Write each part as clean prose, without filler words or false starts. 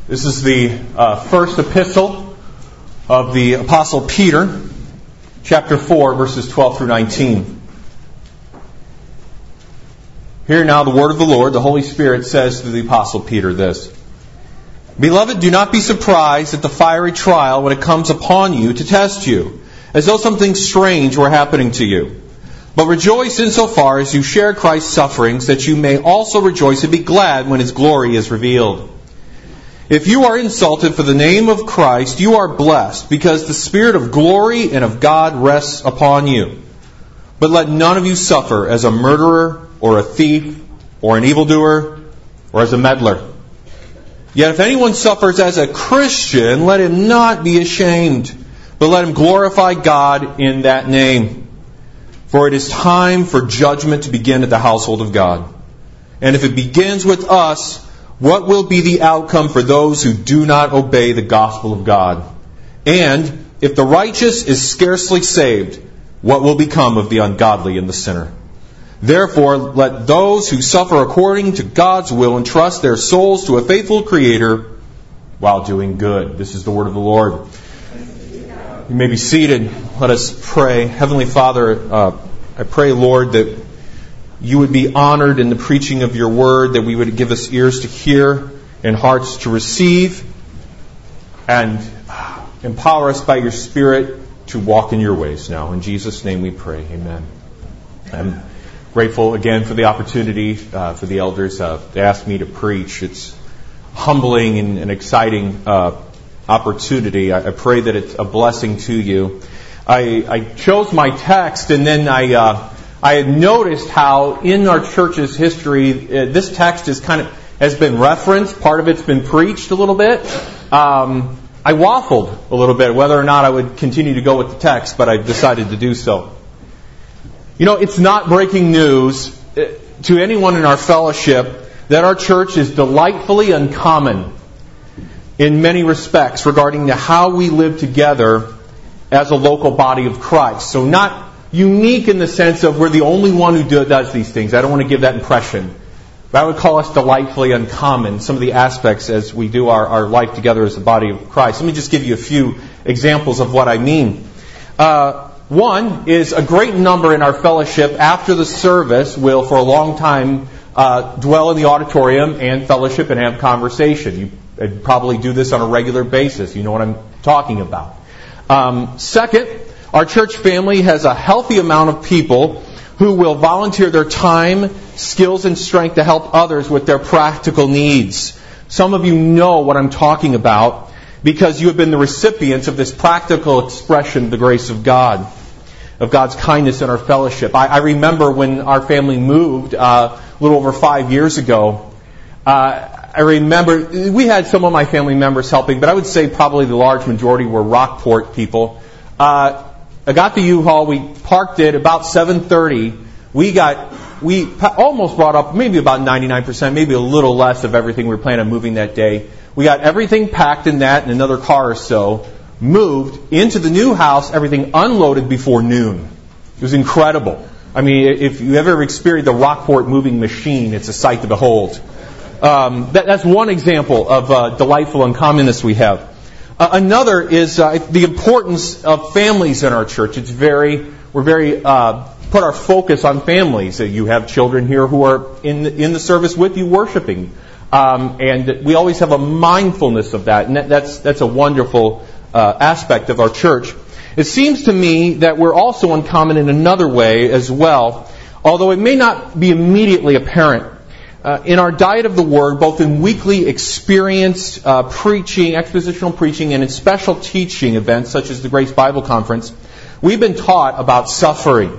This is the first epistle of the Apostle Peter, chapter 4, verses 12 through 19. Hear now the word of the Lord. The Holy Spirit says to the Apostle Peter this: Beloved, do not be surprised at the fiery trial when it comes upon you to test you, as though something strange were happening to you. But rejoice insofar as you share Christ's sufferings, that you may also rejoice and be glad when His glory is revealed. If you are insulted for the name of Christ, you are blessed, because the Spirit of glory and of God rests upon you. But let none of you suffer as a murderer, or a thief, or an evildoer, or as a meddler. Yet if anyone suffers as a Christian, let him not be ashamed, but let him glorify God in that name. For it is time for judgment to begin at the household of God. And if it begins with us, what will be the outcome for those who do not obey the gospel of God? And if the righteous is scarcely saved, what will become of the ungodly and the sinner? Therefore, let those who suffer according to God's will entrust their souls to a faithful Creator while doing good. This is the word of the Lord. You may be seated. Let us pray. Heavenly Father, I pray, Lord, that You would be honored in the preaching of Your word, that we would give us ears to hear and hearts to receive, and empower us by Your Spirit to walk in Your ways now. In Jesus' name we pray. Amen. I'm grateful again for the opportunity for the elders to ask me to preach. It's humbling and an exciting opportunity. I pray that it's a blessing to you. I chose my text, and then I had noticed how in our church's history this text has been referenced. Part of it's been preached a little bit. I waffled a little bit whether or not I would continue to go with the text, but I decided to do so. You know, it's not breaking news to anyone in our fellowship that our church is delightfully uncommon in many respects regarding to how we live together as a local body of Christ. So not unique in the sense of we're the only one who does these things. I don't want to give that impression. But I would call us delightfully uncommon, some of the aspects as we do our life together as a body of Christ. Let me just give you a few examples of what I mean. One is a great number in our fellowship after the service will for a long time dwell in the auditorium and fellowship and have conversation. You probably do this on a regular basis. You know what I'm talking about. Second, our church family has a healthy amount of people who will volunteer their time, skills, and strength to help others with their practical needs. Some of you know what I'm talking about because you have been the recipients of this practical expression of the grace of God, of God's kindness in our fellowship. I remember when our family moved a little over 5 years ago. I remember we had some of my family members helping, but I would say probably the large majority were Rockport people. I got the U-Haul. We parked it about 7:30. We almost brought up maybe about 99%, maybe a little less of everything we were planning on moving that day. We got everything packed in that and another car or so, moved into the new house, everything unloaded before noon. It was incredible. I mean, if you ever experienced the Rockport moving machine, it's a sight to behold. That's one example of delightful uncommonness we have. Another is the importance of families in our church. We're very put our focus on families. You have children here who are in the service with you worshiping, and we always have a mindfulness of that. And that's a wonderful aspect of our church. It seems to me that we're also uncommon in another way as well, although it may not be immediately apparent. In our diet of the Word, both in weekly experienced preaching, expositional preaching, and in special teaching events such as the Grace Bible Conference, we've been taught about suffering.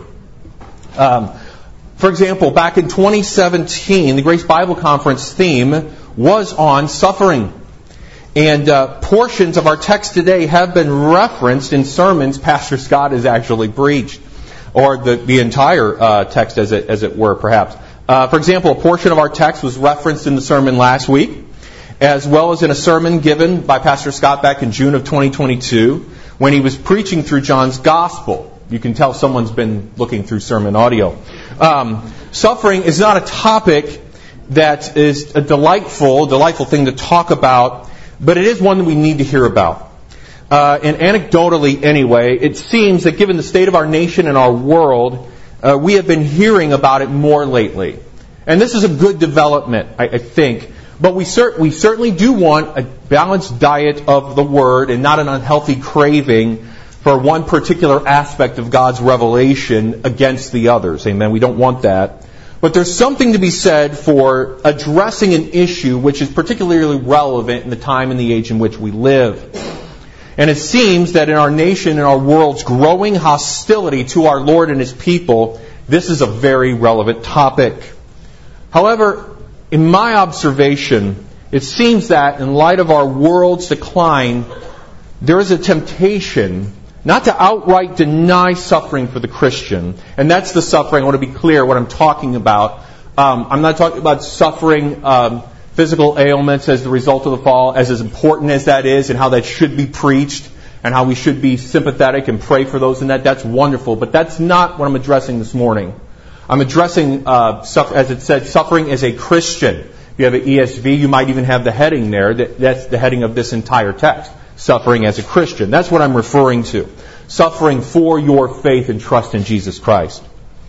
For example, back in 2017, the Grace Bible Conference theme was on suffering. And portions of our text today have been referenced in sermons Pastor Scott has actually preached, or the entire text, as it were, perhaps. For example, a portion of our text was referenced in the sermon last week, as well as in a sermon given by Pastor Scott back in June of 2022 when he was preaching through John's Gospel. You can tell someone's been looking through sermon audio. Suffering is not a topic that is a delightful thing to talk about, but it is one that we need to hear about. And anecdotally anyway, it seems that given the state of our nation and our world, we have been hearing about it more lately. And this is a good development, I think. But we certainly do want a balanced diet of the Word and not an unhealthy craving for one particular aspect of God's revelation against the others. Amen. We don't want that. But there's something to be said for addressing an issue which is particularly relevant in the time and the age in which we live. And it seems that in our nation and our world's growing hostility to our Lord and His people, this is a very relevant topic. However, in my observation, it seems that in light of our world's decline, there is a temptation not to outright deny suffering for the Christian. And that's the suffering. I want to be clear what I'm talking about. I'm not talking about suffering physical ailments as the result of the fall, as important as that is and how that should be preached and how we should be sympathetic and pray for those in that. That's wonderful. But that's not what I'm addressing this morning. I'm addressing, as it said, suffering as a Christian. If you have an ESV, you might even have the heading there. That's the heading of this entire text. Suffering as a Christian. That's what I'm referring to. Suffering for your faith and trust in Jesus Christ.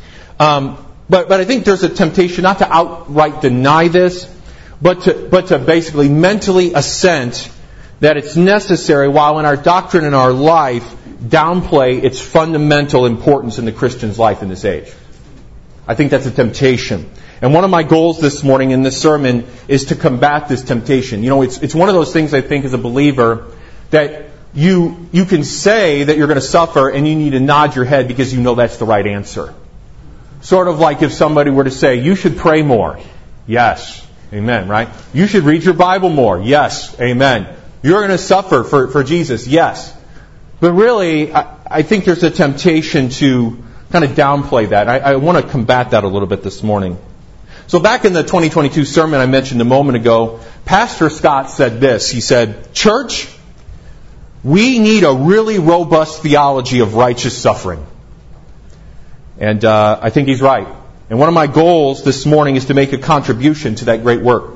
But I think there's a temptation not to outright deny this, but to basically mentally assent that it's necessary, while in our doctrine and our life, downplay its fundamental importance in the Christian's life in this age. I think that's a temptation. And one of my goals this morning in this sermon is to combat this temptation. You know, it's one of those things I think as a believer that you can say that you're going to suffer and you need to nod your head because you know that's the right answer. Sort of like if somebody were to say, you should pray more. Yes. Amen, right? You should read your Bible more. Yes. Amen. You're going to suffer for Jesus. Yes. But really, I think there's a temptation to kind of downplay that. I want to combat that a little bit this morning. So back in the 2022 sermon I mentioned a moment ago, Pastor Scott said this. He said, "Church, we need a really robust theology of righteous suffering." And I think he's right. And one of my goals this morning is to make a contribution to that great work.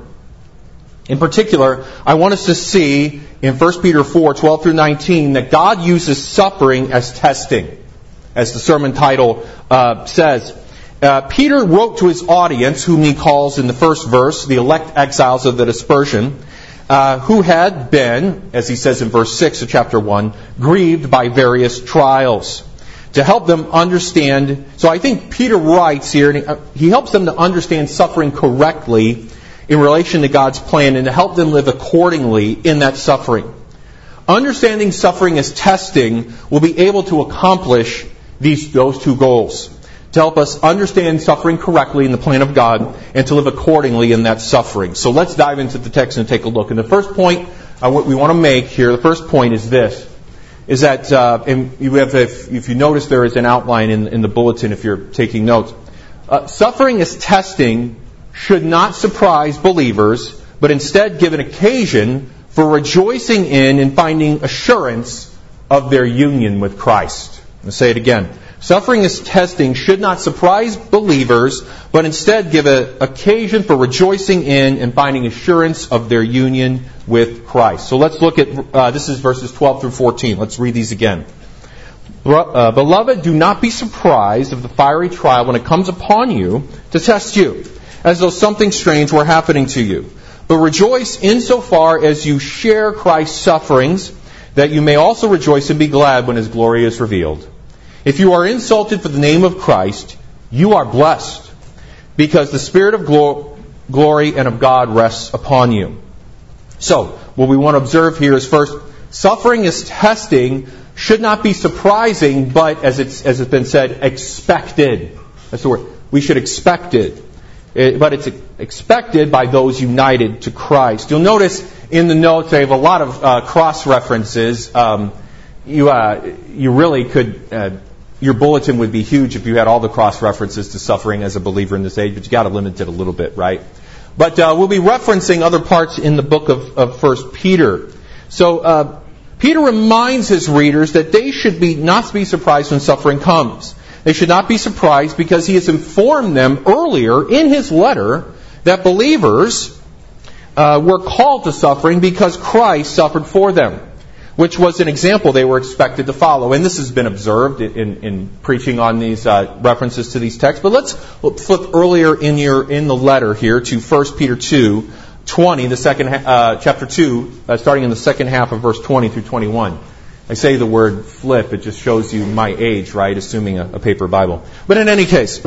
In particular, I want us to see in 1 Peter 4:12 through 19 that God uses suffering as testing, as the sermon title says. Peter wrote to his audience, whom he calls in the first verse, the elect exiles of the dispersion, who had been, as he says in verse 6 of chapter 1, grieved by various trials, to help them understand. So I think Peter writes here, and he helps them to understand suffering correctly in relation to God's plan and to help them live accordingly in that suffering. Understanding suffering as testing will be able to accomplish those two goals. To help us understand suffering correctly in the plan of God and to live accordingly in that suffering. So let's dive into the text and take a look. And the first point what we want to make here, the first point is this, is that, and you have, if you notice there is an outline in the bulletin if you're taking notes. Suffering as testing should not surprise believers, but instead give an occasion for rejoicing in and finding assurance of their union with Christ. I'll say it again. Suffering as testing should not surprise believers, but instead give an occasion for rejoicing in and finding assurance of their union with Christ. So let's look at, this is verses 12 through 14. Let's read these again. Beloved, do not be surprised of the fiery trial when it comes upon you to test you, as though something strange were happening to you. But rejoice insofar as you share Christ's sufferings, that you may also rejoice and be glad when His glory is revealed. If you are insulted for the name of Christ, you are blessed, because the Spirit of glory and of God rests upon you. So, what we want to observe here is first, suffering as testing should not be surprising, but as it's been said, expected. That's the word. We should expect it. But it's expected by those united to Christ. You'll notice in the notes I have a lot of cross-references. You really could... your bulletin would be huge if you had all the cross-references to suffering as a believer in this age, but you got to limit it a little bit, right? But we'll be referencing other parts in the book of 1 Peter. So Peter reminds his readers that they should not be surprised when suffering comes. They should not be surprised because he has informed them earlier in his letter that believers were called to suffering because Christ suffered for them, which was an example they were expected to follow. And this has been observed in preaching on these references to these texts. But let's flip earlier in the letter here to 1 Peter 2:20, the second chapter 2, starting in the second half of verse 20 through 21. I say the word flip, it just shows you my age, right? Assuming a paper Bible. But in any case,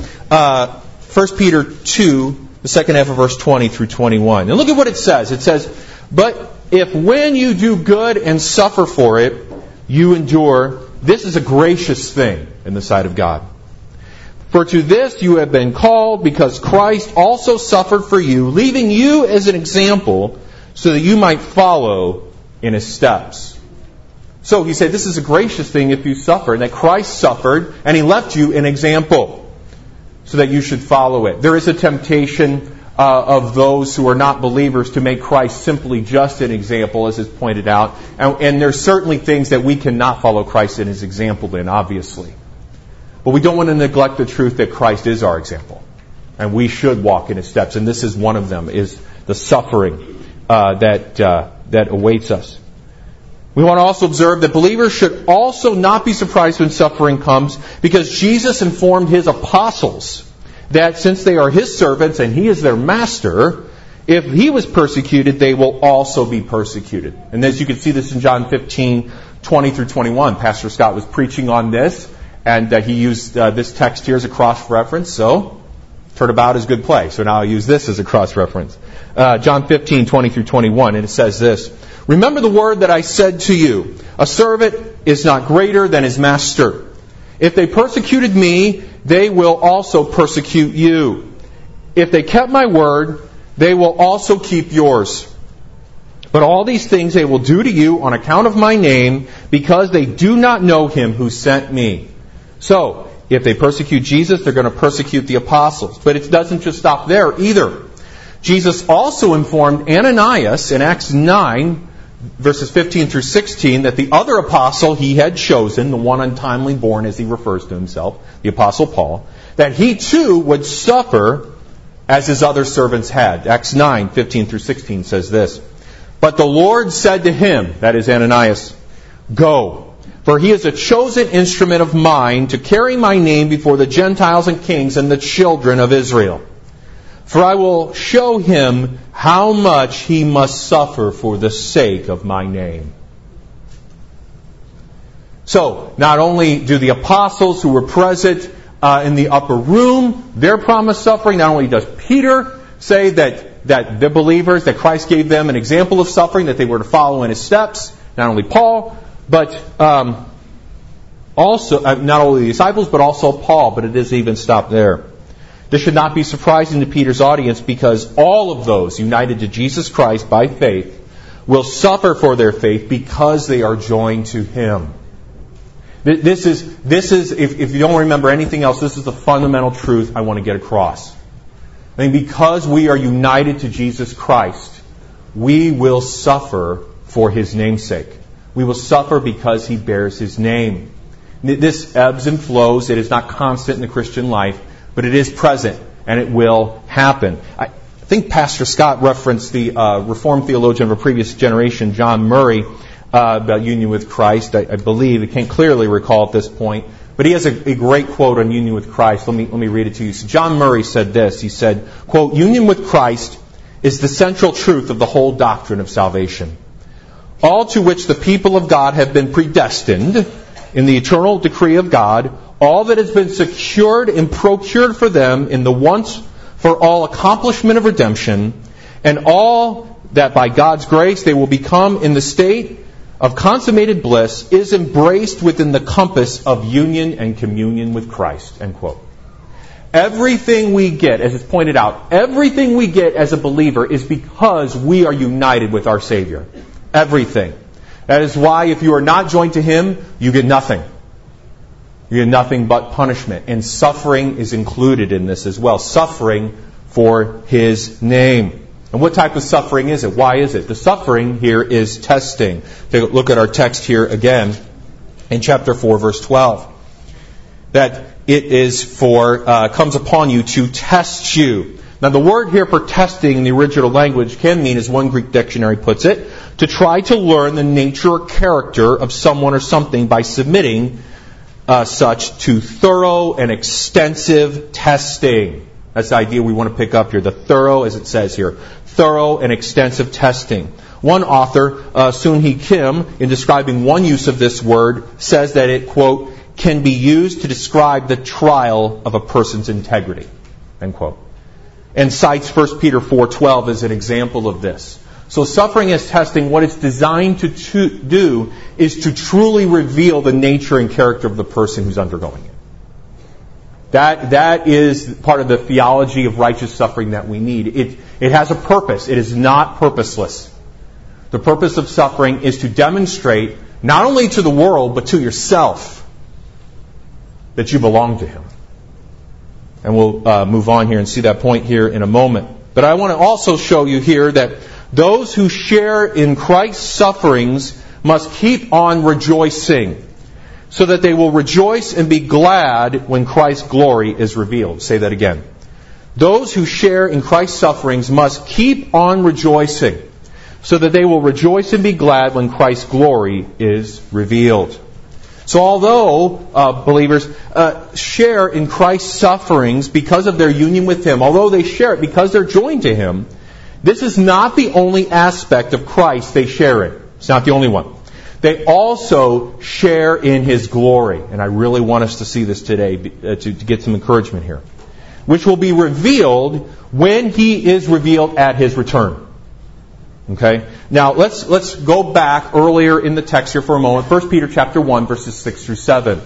1 Peter 2, the second half of verse 20 through 21. And look at what it says. It says, "But if when you do good and suffer for it, you endure, this is a gracious thing in the sight of God. For to this you have been called, because Christ also suffered for you, leaving you as an example, so that you might follow in His steps." So he said this is a gracious thing if you suffer, and that Christ suffered, and He left you an example, so that you should follow it. There is a temptation of those who are not believers to make Christ simply just an example, as is pointed out. And there's certainly things that we cannot follow Christ in His example in, obviously. But we don't want to neglect the truth that Christ is our example. And we should walk in His steps. And this is one of them, is the suffering that awaits us. We want to also observe that believers should also not be surprised when suffering comes, because Jesus informed His apostles that since they are His servants and He is their master, if He was persecuted, they will also be persecuted. And as you can see this in John 15:20 through 21. Pastor Scott was preaching on this, and he used this text here as a cross-reference, so turnabout is good play. So now I'll use this as a cross-reference. John 15:20 through 21, and it says this, "Remember the word that I said to you, a servant is not greater than his master. If they persecuted me, they will also persecute you. If they kept my word, they will also keep yours. But all these things they will do to you on account of my name, because they do not know Him who sent me." So, if they persecute Jesus, they're going to persecute the apostles. But it doesn't just stop there either. Jesus also informed Ananias in Acts 9, verses 15 through 16, that the other apostle he had chosen, the one untimely born as he refers to himself, the apostle Paul, that he too would suffer as his other servants had. Acts 9, 15 through 16 says this, "But the Lord said to him," that is Ananias, "Go, for he is a chosen instrument of mine to carry my name before the Gentiles and kings and the children of Israel. For I will show him how much he must suffer for the sake of my name." So, not only do the apostles who were present in the upper room, their promised suffering, not only does Peter say that the believers, that Christ gave them an example of suffering, that they were to follow in His steps, not only Paul, but also, not only the disciples, but also Paul, but it doesn't even stop there. This should not be surprising to Peter's audience, because all of those united to Jesus Christ by faith will suffer for their faith because they are joined to Him. This is if you don't remember anything else, this is the fundamental truth I want to get across. I mean, because we are united to Jesus Christ, we will suffer for His name's sake. We will suffer because He bears His name. This ebbs and flows. It is not constant in the Christian life, but it is present, and it will happen. I think Pastor Scott referenced the Reformed theologian of a previous generation, John Murray, about union with Christ. I believe, I can't clearly recall at this point, but he has a great quote on union with Christ. Let me read it to you. So John Murray said this. He said, quote, "Union with Christ is the central truth of the whole doctrine of salvation, all to which the people of God have been predestined in the eternal decree of God, all that has been secured and procured for them in the once for all accomplishment of redemption, and all that by God's grace they will become in the state of consummated bliss, is embraced within the compass of union and communion with Christ." End quote. Everything we get, as it's pointed out, everything we get as a believer is because we are united with our Savior. Everything. That is why if you are not joined to Him, you get nothing. You get nothing but punishment. And suffering is included in this as well. Suffering for His name. And what type of suffering is it? Why is it? The suffering here is testing. Take a look at our text here again in chapter 4, verse 12. That it is comes upon you to test you, Now the word here for testing in the original language can mean, as one Greek dictionary puts it, to try to learn the nature or character of someone or something by submitting such to thorough and extensive testing. That's the idea we want to pick up here. The thorough, as it says here, thorough and extensive testing. One author, Sun-Hee Kim, in describing one use of this word, says that it, quote, can be used to describe the trial of a person's integrity, end quote. And cites 1 Peter 4:12 as an example of this. So suffering as testing, what it's designed to do is to truly reveal the nature and character of the person who's undergoing it. That is part of the theology of righteous suffering that we need. It has a purpose. It is not purposeless. The purpose of suffering is to demonstrate, not only to the world, but to yourself, that you belong to Him. And we'll move on here and see that point here in a moment. But I want to also show you here that those who share in Christ's sufferings must keep on rejoicing, so that they will rejoice and be glad when Christ's glory is revealed. Say that again. Those who share in Christ's sufferings must keep on rejoicing, so that they will rejoice and be glad when Christ's glory is revealed. So although believers share in Christ's sufferings because of their union with Him, although they share it because they're joined to Him, this is not the only aspect of Christ they share in. It's not the only one. They also share in His glory. And I really want us to see this today to get some encouragement here. Which will be revealed when He is revealed at His return. Okay? Now, let's go back earlier in the text here for a moment. 1 Peter chapter 1, verses 6 through 7.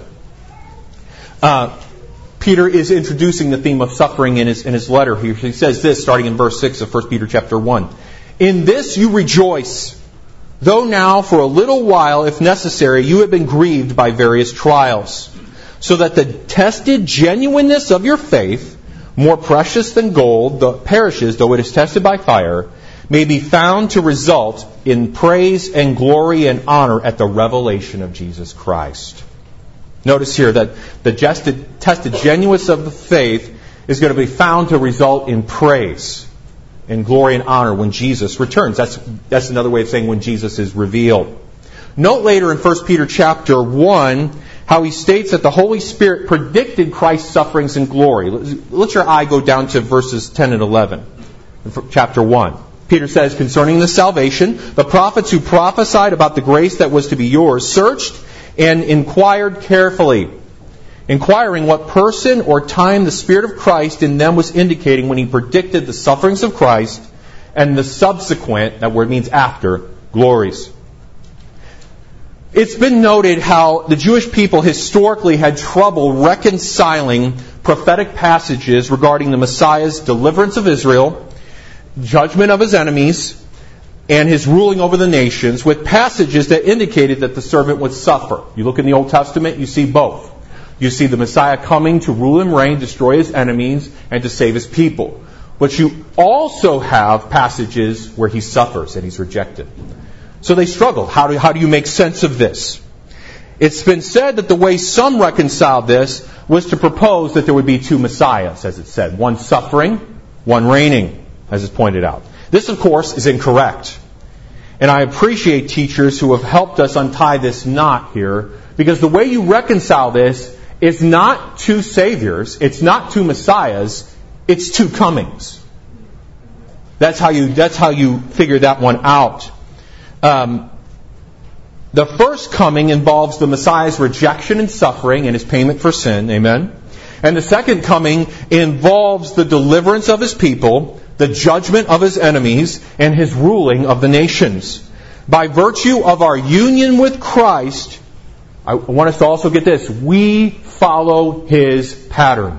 Peter is introducing the theme of suffering in his letter here. He says this, starting in verse 6 of 1 Peter chapter 1. In this you rejoice, though now for a little while, if necessary, you have been grieved by various trials, so that the tested genuineness of your faith, more precious than gold, that perishes though it is tested by fire, may be found to result in praise and glory and honor at the revelation of Jesus Christ. Notice here that the tested genuineness of the faith is going to be found to result in praise and glory and honor when Jesus returns. That's another way of saying when Jesus is revealed. Note later in 1 Peter chapter 1 how he states that the Holy Spirit predicted Christ's sufferings and glory. Let your eye go down to verses 10 and 11. Chapter 1. Peter says, concerning the salvation, the prophets who prophesied about the grace that was to be yours searched and inquired carefully, inquiring what person or time the Spirit of Christ in them was indicating when He predicted the sufferings of Christ and the subsequent, that word means after, glories. It's been noted how the Jewish people historically had trouble reconciling prophetic passages regarding the Messiah's deliverance of Israel, judgment of His enemies, and His ruling over the nations with passages that indicated that the servant would suffer. You look in the Old Testament, you see both. You see the Messiah coming to rule and reign, destroy His enemies, and to save His people. But you also have passages where He suffers and He's rejected. So they struggle. How do you make sense of this? It's been said that the way some reconciled this was to propose that there would be two Messiahs, as it said. One suffering, one reigning, as is pointed out. This, of course, is incorrect. And I appreciate teachers who have helped us untie this knot here, because the way you reconcile this is not two Saviors, it's not two Messiahs, it's two comings. That's how you figure that one out. The first coming involves the Messiah's rejection and suffering and His payment for sin, amen? And the second coming involves the deliverance of His people, the judgment of His enemies, and His ruling of the nations. By virtue of our union with Christ, I want us to also get this, we follow His pattern.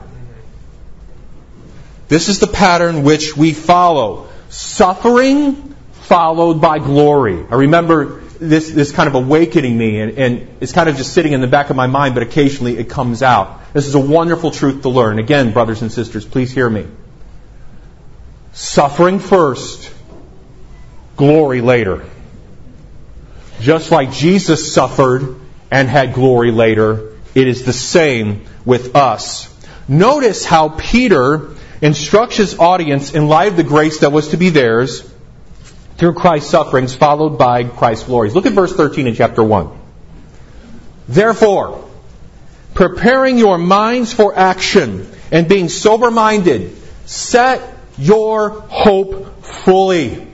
This is the pattern which we follow. Suffering followed by glory. I remember this kind of awakening me, and it's kind of just sitting in the back of my mind, but occasionally it comes out. This is a wonderful truth to learn. Again, brothers and sisters, please hear me. Suffering first, glory later. Just like Jesus suffered and had glory later, it is the same with us. Notice how Peter, instructs his audience in light of the grace that was to be theirs through Christ's sufferings, followed by Christ's glories. Look at verse 13 in chapter 1. Therefore, preparing your minds for action and being sober-minded, set your hope fully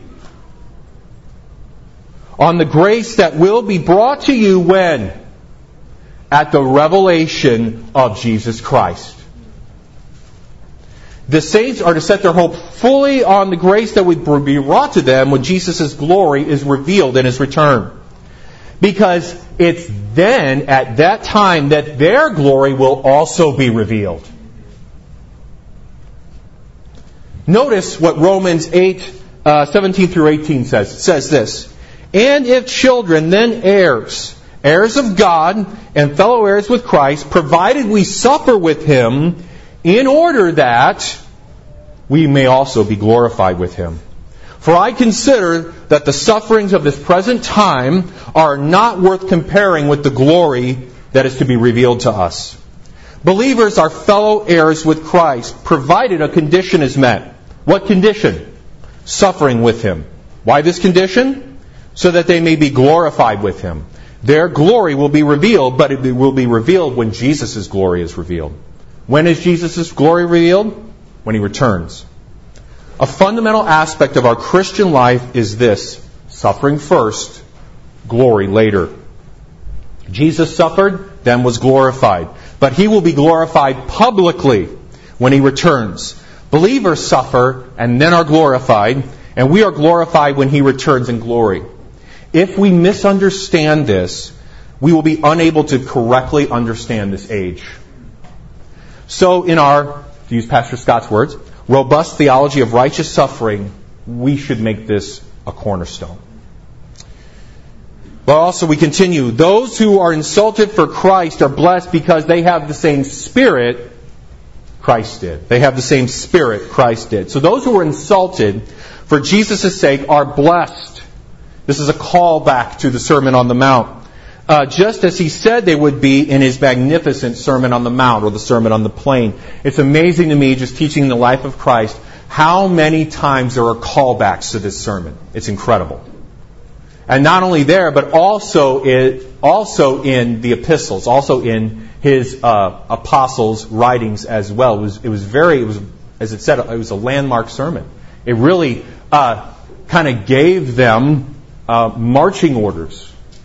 on the grace that will be brought to you when? At the revelation of Jesus Christ. The saints are to set their hope fully on the grace that will be brought to them when Jesus' glory is revealed in His return. Because it's then, at that time, that their glory will also be revealed. Notice what Romans 8:17 through 18 says. It says this, "And if children, then heirs, heirs of God, and fellow heirs with Christ, provided we suffer with Him, in order that we may also be glorified with Him. For I consider that the sufferings of this present time are not worth comparing with the glory that is to be revealed to us. Believers are fellow heirs with Christ, provided a condition is met." What condition? Suffering with Him. Why this condition? So that they may be glorified with Him. Their glory will be revealed, but it will be revealed when Jesus' glory is revealed. When is Jesus' glory revealed? When He returns. A fundamental aspect of our Christian life is this: suffering first, glory later. Jesus suffered, then was glorified. But He will be glorified publicly when He returns. Believers suffer and then are glorified, and we are glorified when He returns in glory. If we misunderstand this, we will be unable to correctly understand this age. So in our, to use Pastor Scott's words, robust theology of righteous suffering, we should make this a cornerstone. But also we continue, those who are insulted for Christ are blessed because they have the same spirit Christ did. They have the same spirit Christ did. So those who are insulted for Jesus' sake are blessed. This is a callback to the Sermon on the Mount. Just as He said they would be in His magnificent Sermon on the Mount or the Sermon on the Plain. It's amazing to me, just teaching the life of Christ, how many times there are callbacks to this sermon. It's incredible. And not only there, but also in the epistles, also in His apostles' writings as well. As it said, it was a landmark sermon. It really kind of gave them marching orders.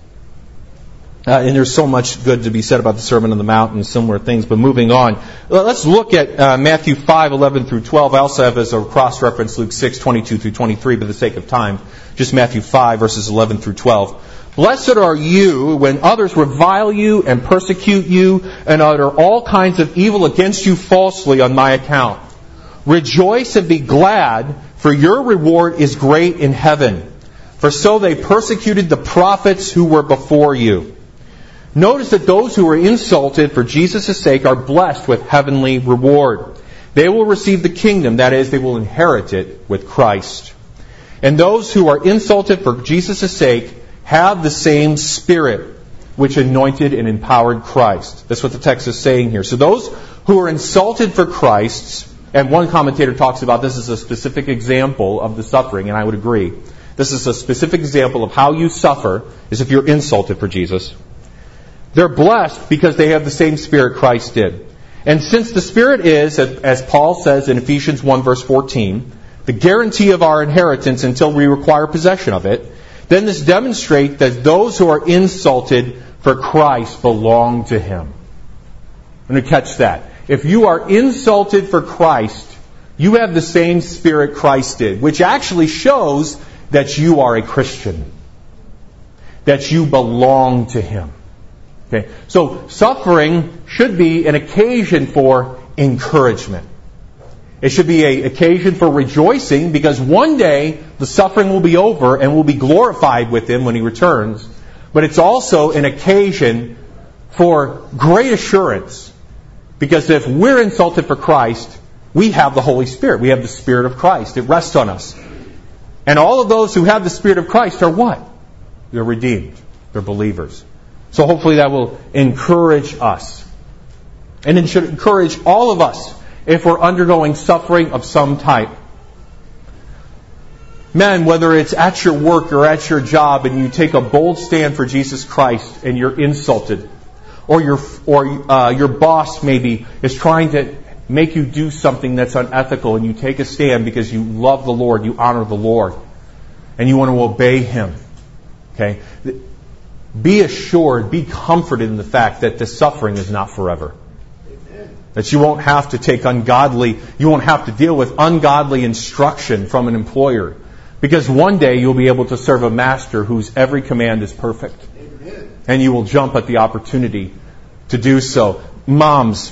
And there's so much good to be said about the Sermon on the Mount and similar things. But moving on, let's look at Matthew 5:11 through 12. I also have as a cross-reference Luke 6:22 through 23, for the sake of time, just Matthew 5 verses 11 through 12. "Blessed are you when others revile you and persecute you and utter all kinds of evil against you falsely on my account. Rejoice and be glad, for your reward is great in heaven. For so they persecuted the prophets who were before you." Notice that those who are insulted for Jesus' sake are blessed with heavenly reward. They will receive the kingdom, that is, they will inherit it with Christ. And those who are insulted for Jesus' sake have the same Spirit which anointed and empowered Christ. That's what the text is saying here. So those who are insulted for Christ's, and one commentator talks about this as a specific example of the suffering, and I would agree. This is a specific example of how you suffer, is if you're insulted for Jesus. They're blessed because they have the same Spirit Christ did. And since the Spirit is, as Paul says in Ephesians 1 verse 14, the guarantee of our inheritance until we require possession of it, then this demonstrates that those who are insulted for Christ belong to Him. I'm going to catch that. If you are insulted for Christ, you have the same Spirit Christ did, which actually shows that you are a Christian, that you belong to Him. Okay, so suffering should be an occasion for encouragement. It should be an occasion for rejoicing, because one day the suffering will be over and we'll be glorified with Him when He returns. But it's also an occasion for great assurance, because if we're insulted for Christ, we have the Holy Spirit. We have the Spirit of Christ. It rests on us. And all of those who have the Spirit of Christ are what? They're redeemed. They're believers. So hopefully that will encourage us. And it should encourage all of us if we're undergoing suffering of some type. Men, whether it's at your work or at your job and you take a bold stand for Jesus Christ and you're insulted, or your boss maybe is trying to make you do something that's unethical, and you take a stand because you love the Lord, you honor the Lord, and you want to obey Him. Okay? Be assured, be comforted in the fact that the suffering is not forever. Amen. That you won't have to you won't have to deal with ungodly instruction from an employer. Because one day you'll be able to serve a master whose every command is perfect. Amen. And you will jump at the opportunity to do so. Moms,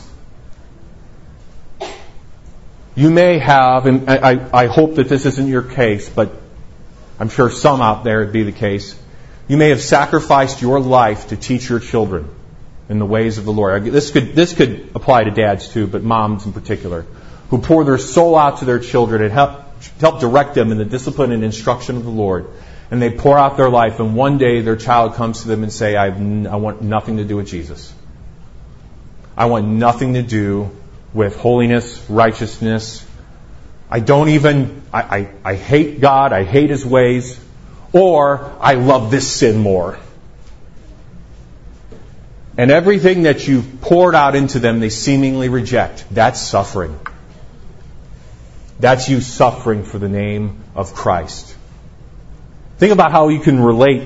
you may have, and I hope that this isn't your case, but I'm sure some out there it'd be the case. You may have sacrificed your life to teach your children in the ways of the Lord. This could apply to dads too, but moms in particular, who pour their soul out to their children and help direct them in the discipline and instruction of the Lord. And they pour out their life, and one day their child comes to them and say, I want nothing to do with Jesus. I want nothing to do with holiness, righteousness. I hate God, I hate His ways, or I love this sin more. And everything that you've poured out into them, they seemingly reject. That's suffering. That's you suffering for the name of Christ. Think about how you can relate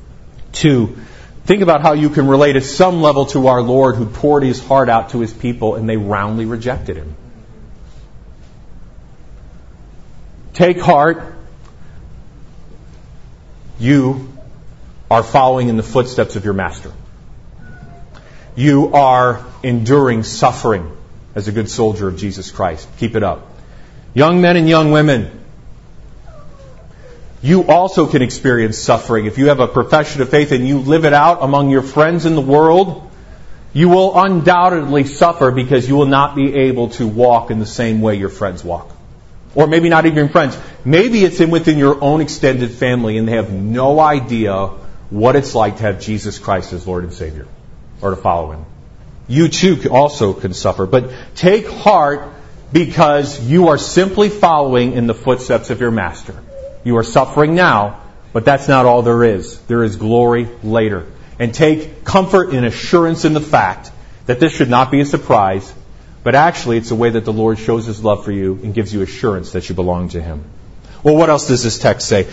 at some level to our Lord, who poured His heart out to His people and they roundly rejected Him. Take heart. You are following in the footsteps of your Master. You are enduring suffering as a good soldier of Jesus Christ. Keep it up. Young men and young women, you also can experience suffering. If you have a profession of faith and you live it out among your friends in the world, you will undoubtedly suffer because you will not be able to walk in the same way your friends walk. Or maybe not even friends. Maybe it's within your own extended family and they have no idea what it's like to have Jesus Christ as Lord and Savior, or to follow Him. You too also can suffer. But take heart, because you are simply following in the footsteps of your Master. You are suffering now, but that's not all there is. There is glory later. And take comfort and assurance in the fact that this should not be a surprise, but actually it's a way that the Lord shows His love for you and gives you assurance that you belong to Him. Well, what else does this text say?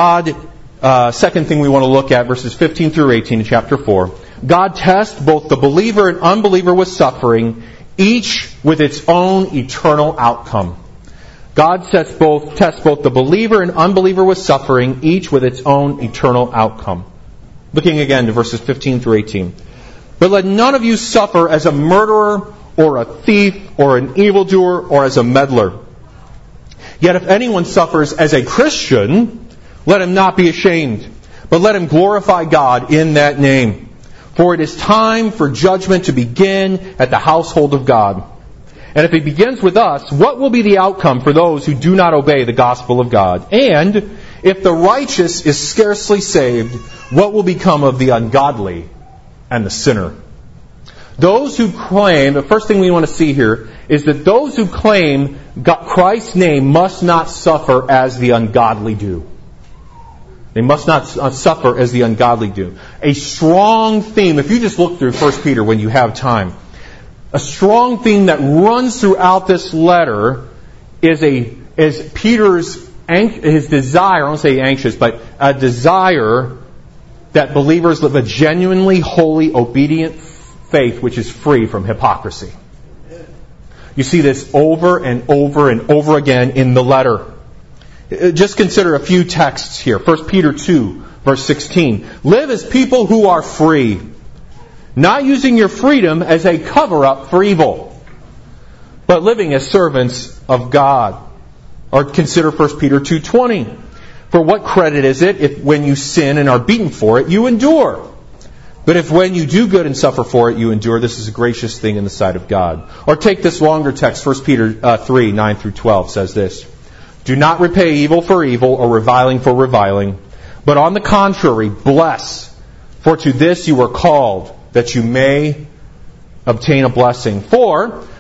Second thing we want to look at, verses 15 through 18 in chapter 4. God tests both the believer and unbeliever with suffering, each with its own eternal outcome. God tests both the believer and unbeliever with suffering, each with its own eternal outcome. Looking again to verses 15 through 18. But let none of you suffer as a murderer, or a thief, or an evildoer, or as a meddler. Yet if anyone suffers as a Christian, let him not be ashamed, but let him glorify God in that name. For it is time for judgment to begin at the household of God. And if it begins with us, what will be the outcome for those who do not obey the gospel of God? And if the righteous is scarcely saved, what will become of the ungodly and the sinner? Those who claim, the first thing we want to see here is that those who claim Christ's name must not suffer as the ungodly do. They must not suffer as the ungodly do. A strong theme, if you just look through 1 Peter when you have time, a strong theme that runs throughout this letter is Peter's his desire, I don't say anxious, but a desire that believers live a genuinely holy, obedient faith which is free from hypocrisy. You see this over and over and over again in the letter. Just consider a few texts here. 1 Peter 2, verse 16. Live as people who are free, not using your freedom as a cover-up for evil, but living as servants of God. Or consider 1 Peter 2:20. For what credit is it if when you sin and are beaten for it, you endure? But if when you do good and suffer for it, you endure, this is a gracious thing in the sight of God. Or take this longer text, 1 Peter 3, 9 through 12 says this. Do not repay evil for evil or reviling for reviling, but on the contrary, bless. For to this you were called, that you may obtain a blessing. For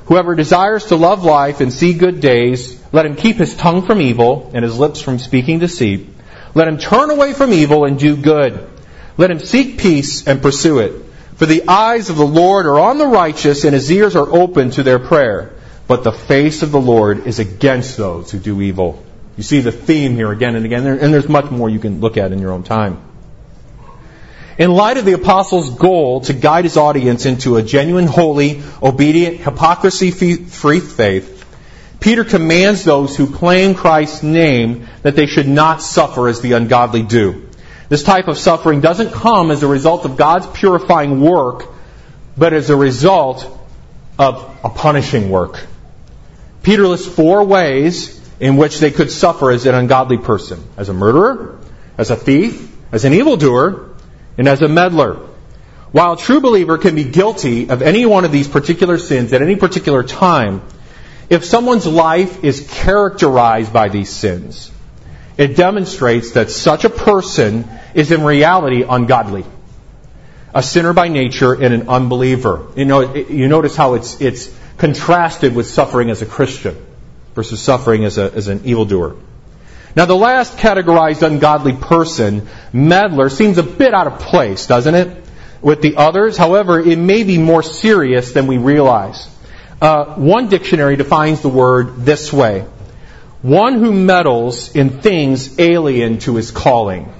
Whoever desires to love life and see good days, let him keep his tongue from evil and his lips from speaking deceit. Let him turn away from evil and do good. Let him seek peace and pursue it. For the eyes of the Lord are on the righteous, and his ears are open to their prayer. But the face of the Lord is against those who do evil. You see the theme here again and again, and there's much more you can look at in your own time. In light of the apostle's goal to guide his audience into a genuine, holy, obedient, hypocrisy-free faith, Peter commands those who claim Christ's name that they should not suffer as the ungodly do. This type of suffering doesn't come as a result of God's purifying work, but as a result of a punishing work. Peter lists 4 ways in which they could suffer as an ungodly person: as a murderer, as a thief, as an evildoer, and as a meddler. While a true believer can be guilty of any one of these particular sins at any particular time, if someone's life is characterized by these sins, it demonstrates that such a person is in reality ungodly, a sinner by nature and an unbeliever. You notice how it's contrasted with suffering as a Christian versus suffering as an evildoer. Now, the last categorized ungodly person, meddler, seems a bit out of place, doesn't it, with the others? However, it may be more serious than we realize. One dictionary defines the word this way: one who meddles in things alien to his calling.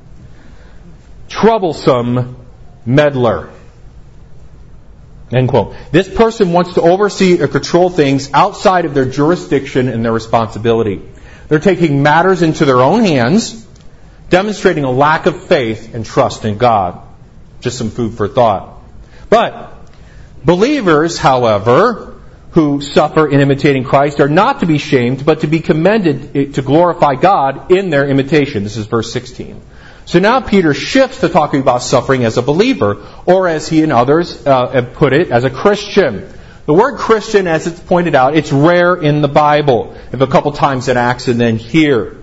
Troublesome meddler. End quote. This person wants to oversee or control things outside of their jurisdiction and their responsibility. They're taking matters into their own hands, demonstrating a lack of faith and trust in God. Just some food for thought. But believers, however, who suffer in imitating Christ are not to be shamed, but to be commended to glorify God in their imitation. This is verse 16. So now Peter shifts to talking about suffering as a believer, or as he and others have put it, as a Christian. The word Christian, as it's pointed out, it's rare in the Bible. If a couple times in Acts and then here.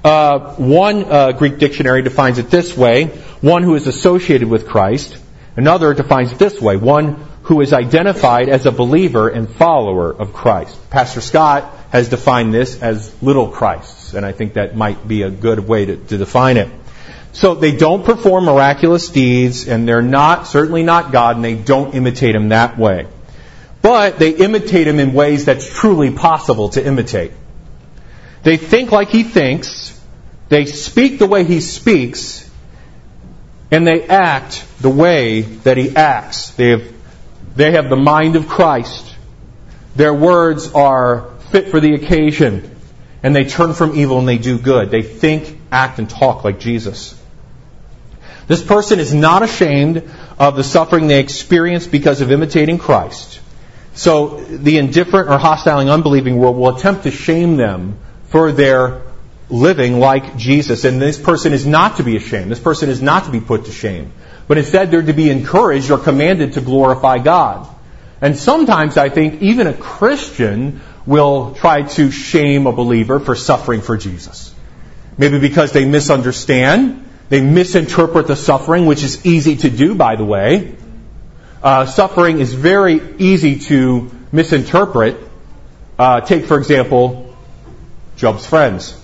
One Greek dictionary defines it this way: one who is associated with Christ. Another defines it this way: one who is identified as a believer and follower of Christ. Pastor Scott has defined this as little Christs, and I think that might be a good way to define it. So they don't perform miraculous deeds, and they're certainly not God, and they don't imitate Him that way. But they imitate Him in ways that's truly possible to imitate. They think like He thinks, they speak the way He speaks, and they act the way that He acts. They have the mind of Christ. Their words are fit for the occasion, and they turn from evil and they do good. They think, act, and talk like Jesus. This person is not ashamed of the suffering they experience because of imitating Christ. So the indifferent or hostile and unbelieving world will attempt to shame them for their living like Jesus. And this person is not to be ashamed. This person is not to be put to shame. But instead they're to be encouraged or commanded to glorify God. And sometimes I think even a Christian will try to shame a believer for suffering for Jesus. Maybe because they misunderstand. They misinterpret the suffering, which is easy to do, by the way. Suffering is very easy to misinterpret. Take, for example, Job's friends,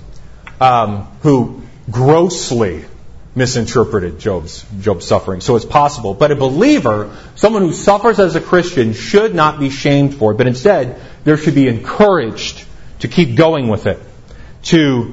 who grossly misinterpreted Job's suffering. So it's possible. But a believer, someone who suffers as a Christian, should not be shamed for it, but instead there should be encouraged to keep going with it, to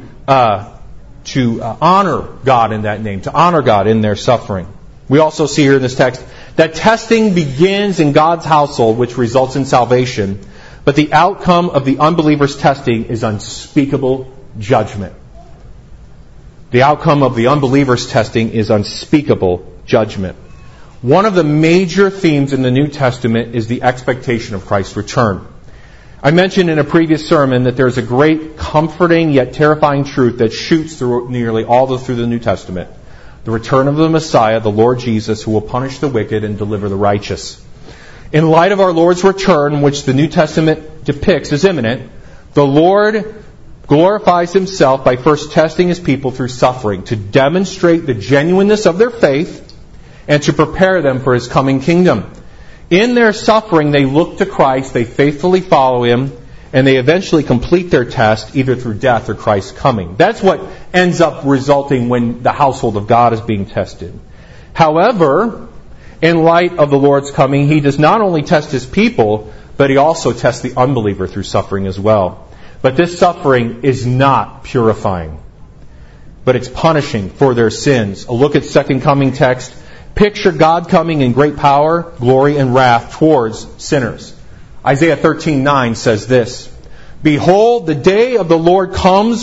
honor God in that name, to honor God in their suffering. We also see here in this text that testing begins in God's household, which results in salvation, but the outcome of the unbeliever's testing is unspeakable judgment. The outcome of the unbeliever's testing is unspeakable judgment. One of the major themes in the New Testament is the expectation of Christ's return. I mentioned in a previous sermon that there's a great comforting yet terrifying truth that shoots through nearly all through the New Testament. The return of the Messiah, the Lord Jesus, who will punish the wicked and deliver the righteous. In light of our Lord's return, which the New Testament depicts as imminent, the Lord glorifies Himself by first testing His people through suffering to demonstrate the genuineness of their faith and to prepare them for His coming kingdom. In their suffering, they look to Christ, they faithfully follow Him, and they eventually complete their test either through death or Christ's coming. That's what ends up resulting when the household of God is being tested. However, in light of the Lord's coming, He does not only test His people, but He also tests the unbeliever through suffering as well. But this suffering is not purifying, but it's punishing for their sins. A look at second coming text. Picture God coming in great power, glory, and wrath towards sinners. Isaiah 13:9 says this, "Behold, the day of the Lord comes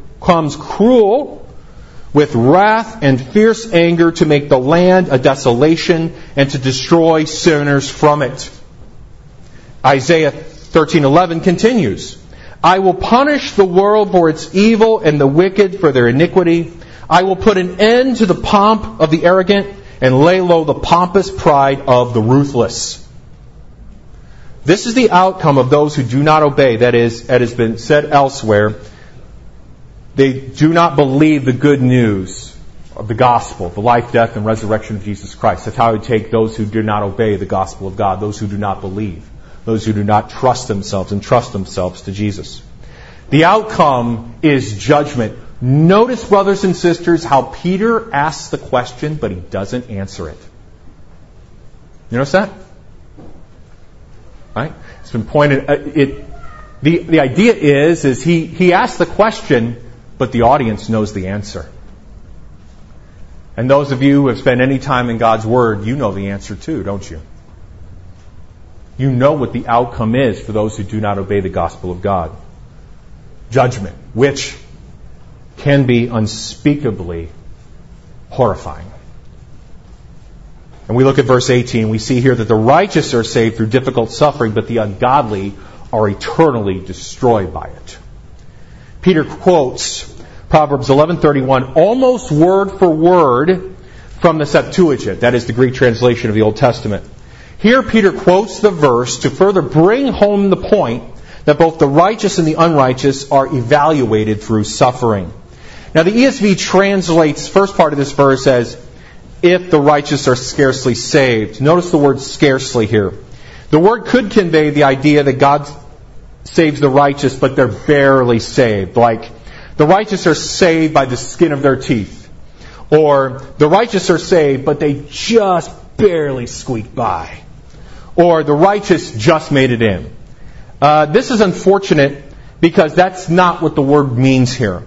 cruel, with wrath and fierce anger, to make the land a desolation and to destroy sinners from it." Isaiah 13:11 continues, "I will punish the world for its evil and the wicked for their iniquity. I will put an end to the pomp of the arrogant and lay low the pompous pride of the ruthless." This is the outcome of those who do not obey. That is, it has been said elsewhere, they do not believe the good news of the gospel, the life, death, and resurrection of Jesus Christ. That's how I would take those who do not obey the gospel of God, those who do not believe, those who do not trust themselves and trust themselves to Jesus. The outcome is judgment. Notice, brothers and sisters, how Peter asks the question, but he doesn't answer it. You notice that? Right? It's been pointed. The idea is he asks the question, but the audience knows the answer. And those of you who have spent any time in God's Word, you know the answer too, don't you? You know what the outcome is for those who do not obey the gospel of God. Judgment, which can be unspeakably horrifying. And we look at verse 18, we see here that the righteous are saved through difficult suffering, but the ungodly are eternally destroyed by it. Peter quotes Proverbs 11:31 almost word for word from the Septuagint, that is the Greek translation of the Old Testament. Here Peter quotes the verse to further bring home the point that both the righteous and the unrighteous are evaluated through suffering. Now the ESV translates the first part of this verse as, if the righteous are scarcely saved. Notice the word scarcely here. The word could convey the idea that God saves the righteous, but they're barely saved. Like, the righteous are saved by the skin of their teeth. Or, the righteous are saved, but they just barely squeaked by. Or, the righteous just made it in. This is unfortunate because that's not what the word means here.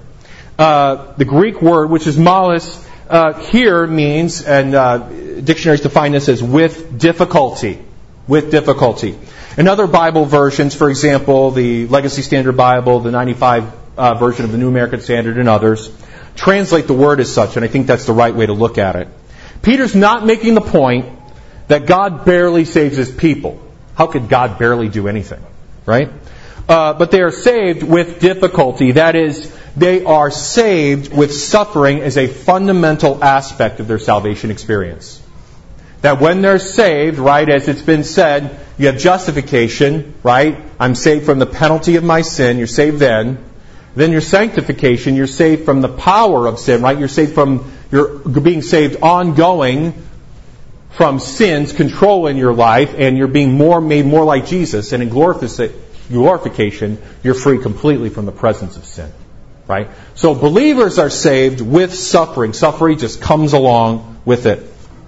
The Greek word, which is malis, here means, and dictionaries define this as with difficulty. With difficulty. In other Bible versions, for example, the Legacy Standard Bible, the 95 version of the New American Standard, and others, translate the word as such, and I think that's the right way to look at it. Peter's not making the point that God barely saves His people. How could God barely do anything? Right? But they are saved with difficulty. That is, they are saved with suffering as a fundamental aspect of their salvation experience. That when they're saved, right, as it's been said, you have justification, right? I'm saved from the penalty of my sin. You're saved then. Then your sanctification, you're saved from the power of sin, right? You're being saved ongoing from sin's control in your life, and you're being made more like Jesus. And in glorification, you're free completely from the presence of sin. Right? So believers are saved with suffering. Suffering just comes along with it.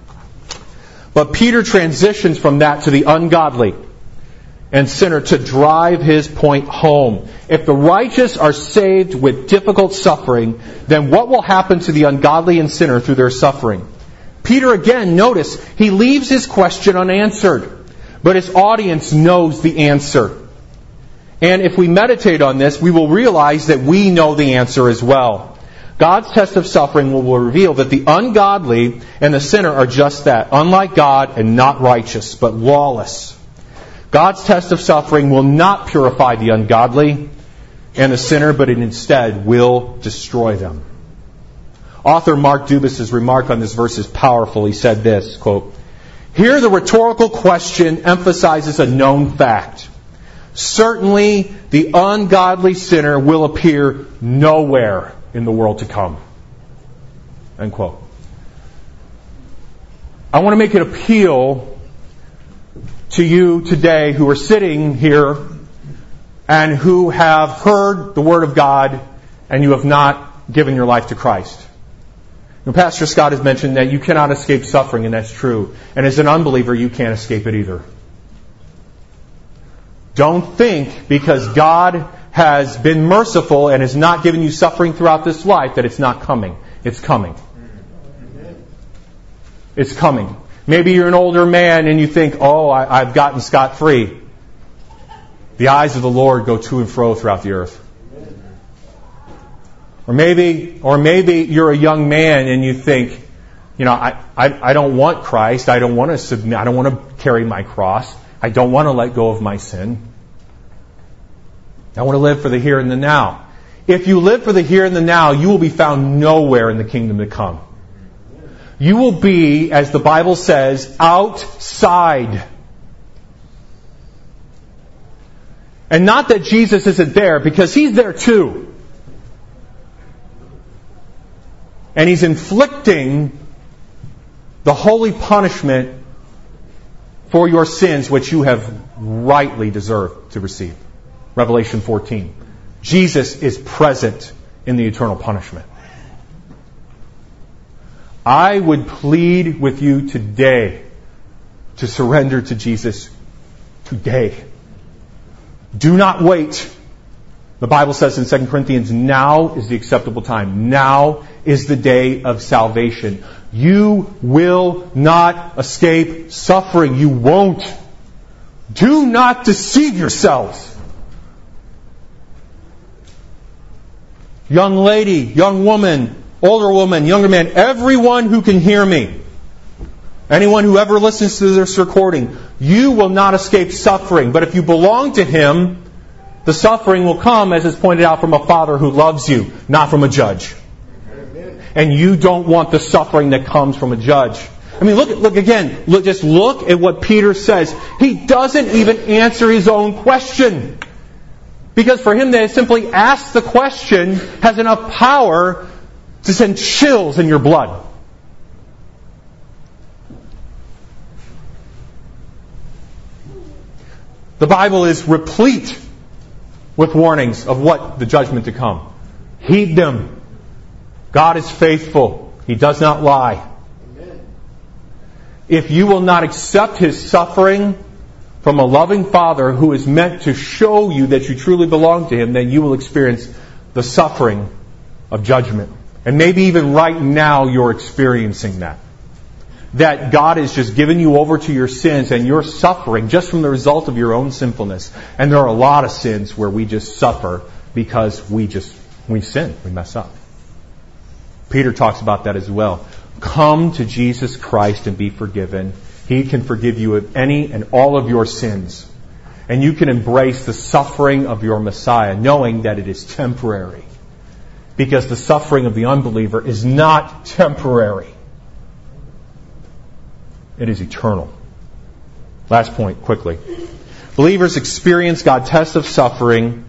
But Peter transitions from that to the ungodly and sinner to drive his point home. If the righteous are saved with difficult suffering, then what will happen to the ungodly and sinner through their suffering? Peter again, notice, he leaves his question unanswered, but his audience knows the answer. And if we meditate on this, we will realize that we know the answer as well. God's test of suffering will reveal that the ungodly and the sinner are just that, unlike God and not righteous, but lawless. God's test of suffering will not purify the ungodly and the sinner, but it instead will destroy them. Author Mark Dubus's remark on this verse is powerful. He said this, quote, "Here the rhetorical question emphasizes a known fact. Certainly, the ungodly sinner will appear nowhere in the world to come." End quote. I want to make an appeal to you today who are sitting here and who have heard the Word of God and you have not given your life to Christ. Now, Pastor Scott has mentioned that you cannot escape suffering, and that's true. And as an unbeliever, you can't escape it either. Don't think because God has been merciful and has not given you suffering throughout this life that it's not coming. It's coming. It's coming. Maybe you're an older man and you think, oh, I've gotten scot-free. The eyes of the Lord go to and fro throughout the earth. Or maybe you're a young man and you think, I don't want Christ. I don't want to submit. I don't want to carry my cross. I don't want to let go of my sin. I want to live for the here and the now. If you live for the here and the now, you will be found nowhere in the kingdom to come. You will be, as the Bible says, outside. And not that Jesus isn't there, because He's there too. And He's inflicting the holy punishment for your sins, which you have rightly deserved to receive. Revelation 14. Jesus is present in the eternal punishment. I would plead with you today to surrender to Jesus today. Do not wait. The Bible says in 2 Corinthians, now is the acceptable time. Now is the day of salvation. You will not escape suffering. You won't. Do not deceive yourselves. Young lady, young woman, older woman, younger man, everyone who can hear me, anyone who ever listens to this recording, you will not escape suffering. But if you belong to Him, the suffering will come, as is pointed out, from a Father who loves you, not from a judge. And you don't want the suffering that comes from a judge. I mean, look again. Just look at what Peter says. He doesn't even answer his own question. Because for him to simply ask the question has enough power to send chills in your blood. The Bible is replete with warnings of what the judgment to come. Heed them. God is faithful. He does not lie. If you will not accept His suffering from a loving Father who is meant to show you that you truly belong to Him, then you will experience the suffering of judgment. And maybe even right now you're experiencing that. That God has just given you over to your sins and you're suffering just from the result of your own sinfulness. And there are a lot of sins where we just suffer because we sin, we mess up. Peter talks about that as well. Come to Jesus Christ and be forgiven. He can forgive you of any and all of your sins. And you can embrace the suffering of your Messiah, knowing that it is temporary. Because the suffering of the unbeliever is not temporary. It is eternal. Last point, quickly. Believers experiencing God's test of suffering,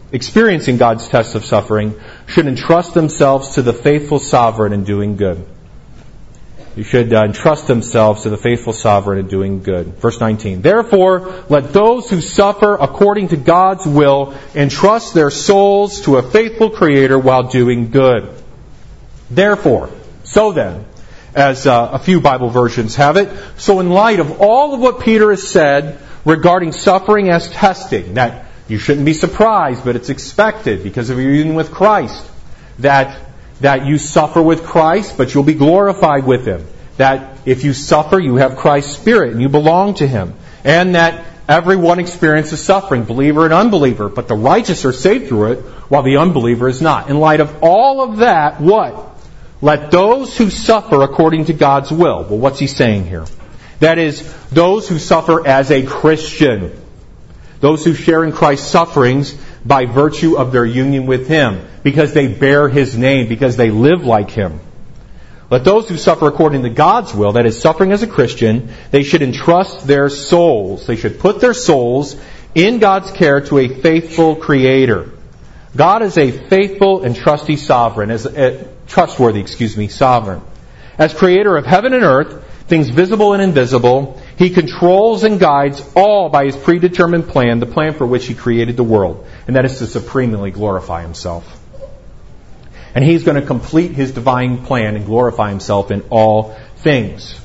should entrust themselves to the faithful sovereign in doing good. You should entrust themselves to the faithful sovereign in doing good. Verse 19. Therefore, let those who suffer according to God's will entrust their souls to a faithful Creator while doing good. Therefore, so then, as a few Bible versions have it, so in light of all of what Peter has said regarding suffering as testing, that you shouldn't be surprised, but it's expected because of your union with Christ, that you suffer with Christ, but you'll be glorified with Him. That if you suffer, you have Christ's Spirit and you belong to Him. And that everyone experiences suffering, believer and unbeliever, but the righteous are saved through it, while the unbeliever is not. In light of all of that, what? Let those who suffer according to God's will. Well, what's he saying here? That is, those who suffer as a Christian. Those who share in Christ's sufferings by virtue of their union with Him, because they bear His name, because they live like Him. Let those who suffer according to God's will, that is, suffering as a Christian, they should entrust their souls. They should put their souls in God's care to a faithful Creator. God is a faithful and trustworthy sovereign. As Creator of heaven and earth, things visible and invisible, He controls and guides all by His predetermined plan, the plan for which He created the world, and that is to supremely glorify Himself. And He's going to complete His divine plan and glorify Himself in all things.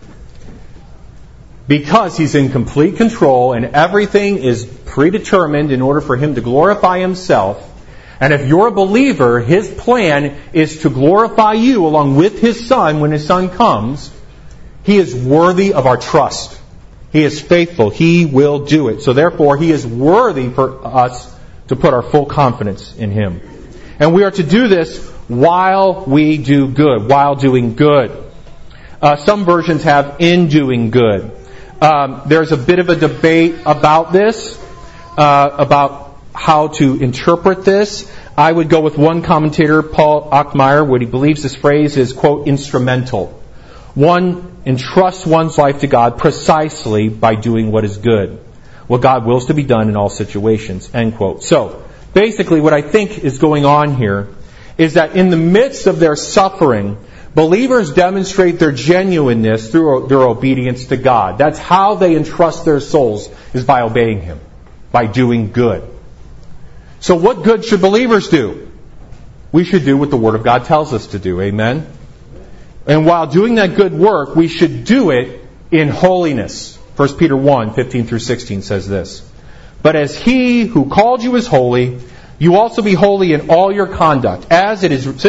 Because He's in complete control and everything is predetermined in order for Him to glorify Himself, and if you're a believer, His plan is to glorify you along with His Son when His Son comes. He is worthy of our trust. He is faithful. He will do it. So therefore, He is worthy for us to put our full confidence in Him. And we are to do this while we do good, while doing good. Some versions have in doing good. There's a bit of a debate about this, about how to interpret this. I would go with one commentator, Paul Achmeyer, what he believes this phrase is, quote, instrumental. One entrusts one's life to God precisely by doing what is good, what God wills to be done in all situations, end quote. So, basically what I think is going on here is that in the midst of their suffering, believers demonstrate their genuineness through their obedience to God. That's how they entrust their souls, is by obeying Him, by doing good. So what good should believers do? We should do what the Word of God tells us to do. Amen? And while doing that good work, we should do it in holiness. 1 Peter 1, 15 through 16 says this. But as He who called you is holy, you also be holy in all your conduct. Since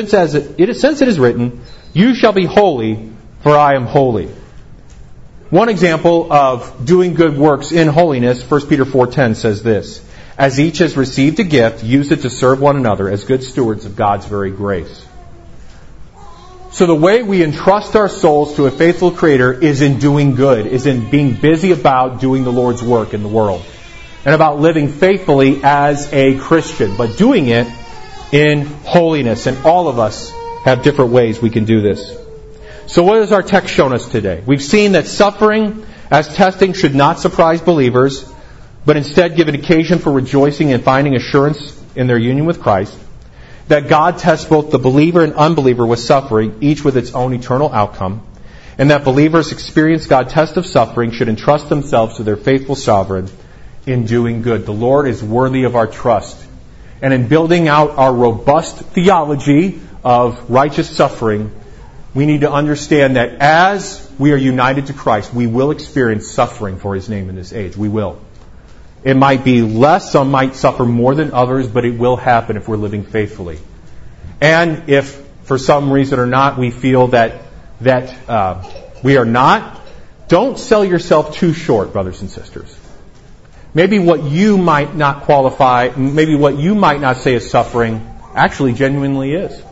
it is written, you shall be holy, for I am holy. One example of doing good works in holiness, 1 Peter 4:10 says this. As each has received a gift, use it to serve one another as good stewards of God's very grace. So the way we entrust our souls to a faithful Creator is in doing good, is in being busy about doing the Lord's work in the world, and about living faithfully as a Christian, but doing it in holiness. And all of us have different ways we can do this. So what has our text shown us today? We've seen that suffering as testing should not surprise believers, but instead give an occasion for rejoicing and finding assurance in their union with Christ. That God tests both the believer and unbeliever with suffering, each with its own eternal outcome. And that believers experience God's test of suffering should entrust themselves to their faithful sovereign in doing good. The Lord is worthy of our trust. And in building out our robust theology of righteous suffering, we need to understand that as we are united to Christ, we will experience suffering for His name in this age. We will. It might be less, some might suffer more than others, but it will happen if we're living faithfully. And if, for some reason or not, we feel that we are not, don't sell yourself too short, brothers and sisters. Maybe what you might not qualify, maybe what you might not say is suffering, actually genuinely is.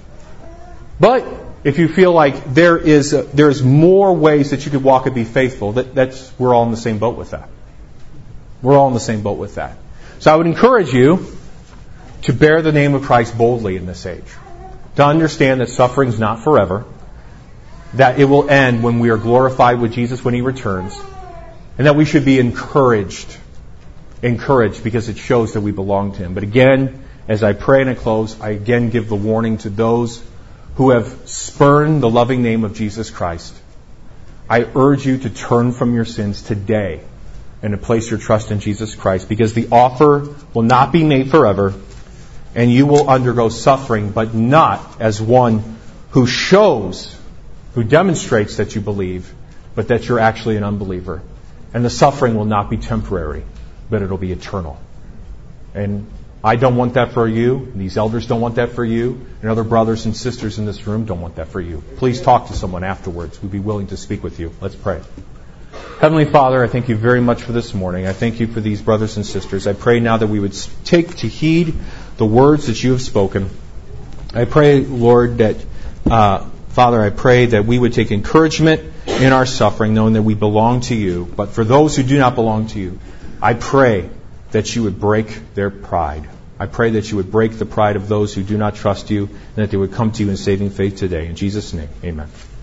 But if you feel like there's more ways that you could walk and be faithful, we're all in the same boat with that. We're all in the same boat with that. So I would encourage you to bear the name of Christ boldly in this age. To understand that suffering is not forever. That it will end when we are glorified with Jesus when He returns. And that we should be encouraged. Encouraged because it shows that we belong to Him. But again, as I pray and I close, I again give the warning to those who have spurned the loving name of Jesus Christ. I urge you to turn from your sins today and to place your trust in Jesus Christ, because the offer will not be made forever, and you will undergo suffering, but not as one who demonstrates that you believe, but that you're actually an unbeliever. And the suffering will not be temporary, but it'll be eternal. And I don't want that for you, and these elders don't want that for you, and other brothers and sisters in this room don't want that for you. Please talk to someone afterwards. We'd be willing to speak with you. Let's pray. Heavenly Father, I thank You very much for this morning. I thank You for these brothers and sisters. I pray now that we would take to heed the words that You have spoken. I pray, Lord, that, Father, I pray that we would take encouragement in our suffering, knowing that we belong to You. But for those who do not belong to You, I pray that You would break their pride. I pray that You would break the pride of those who do not trust You, and that they would come to You in saving faith today. In Jesus' name, amen.